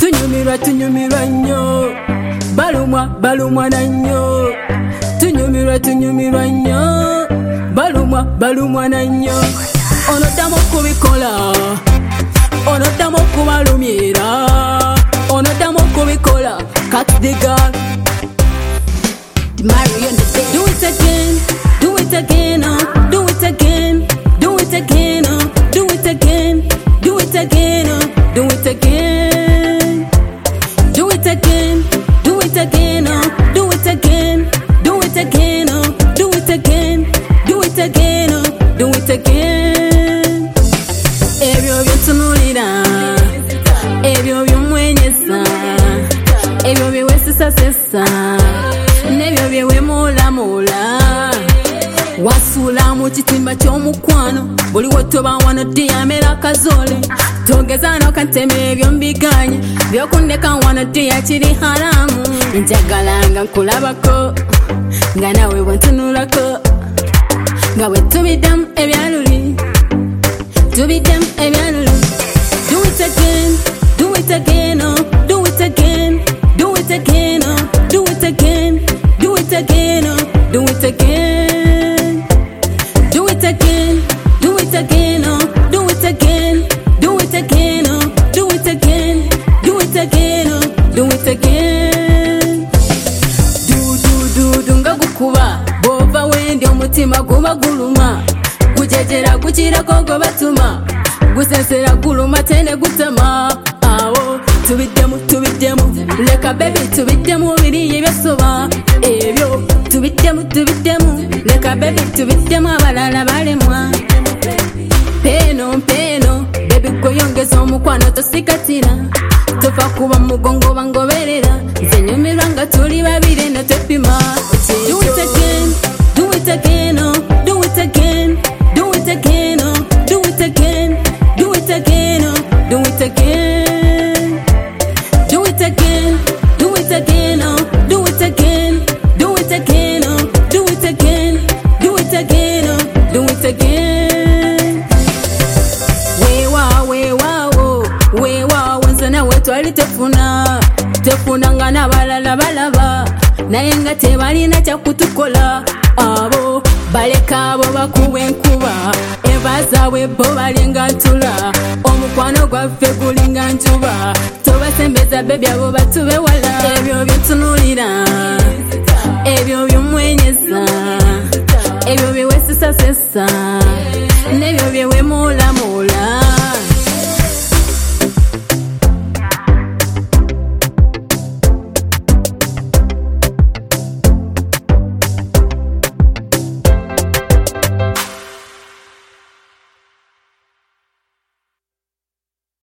tunyumirwa nnyo balumwa na nnyo tunyumirwa nnyo balumwa na nnyo onoddamu okubikola onoddamu okubalumira onoddamu okubikola cut the girl Mario on the beat. Do it again, do it again, do it again, do it again, do it again, do it again, do it again, do it again, do it again, do it again, do it again, do it again, do it again, do it again. Ebyo byotunulira, ebyo byomwenyeza, ebyo byewesesasesa. Nebyo byewe mula wasula mu kitimba ky'omukwano buli wetoba wano diyamera kazole togeza n'okateme ebyo mbiganye byokundeka wano diya kiri haramu njagalanga nkulabako nga nawe bwentunulako nga bwe tubiddemu ebyaluli do it again, do it again, do it again, do it again, do it again, do it again, do it again, do it again, do it again, do it again, do it again, do it again, do it again, do it again. Do nga gukuba bova wendi omutima guba guluma gujejera gukirako go batuma gusensera guluma tende gutama awo tubiddemu leka baby tubiddemu biriye byasoba ebyo tubiddemu leka baby tubiddemu abalala balemwa peno baby goyongeza omukwano tosikatira tofa kuba mugongo bangoberera zenyumirwa nga tuli babire na tepima do it again, do it again, do it again, do it again, do it again, do it again, do it again, do it again, do it again, do it again, do it again, do it again, do it again, do it again. Wewa wenzana wetu alitefuna nga n'abalala balaba naye nga tebalina kyakutukola abo baleka abo bakuba enkuba eva zaabwe bo balinga ntula omukwano gwaffe gulinga njuba tobasembeza bebi abo batube wala ebyo byotunulira ebyo byomwenyeza ebyo byewesesasesa nebyo byewemulamu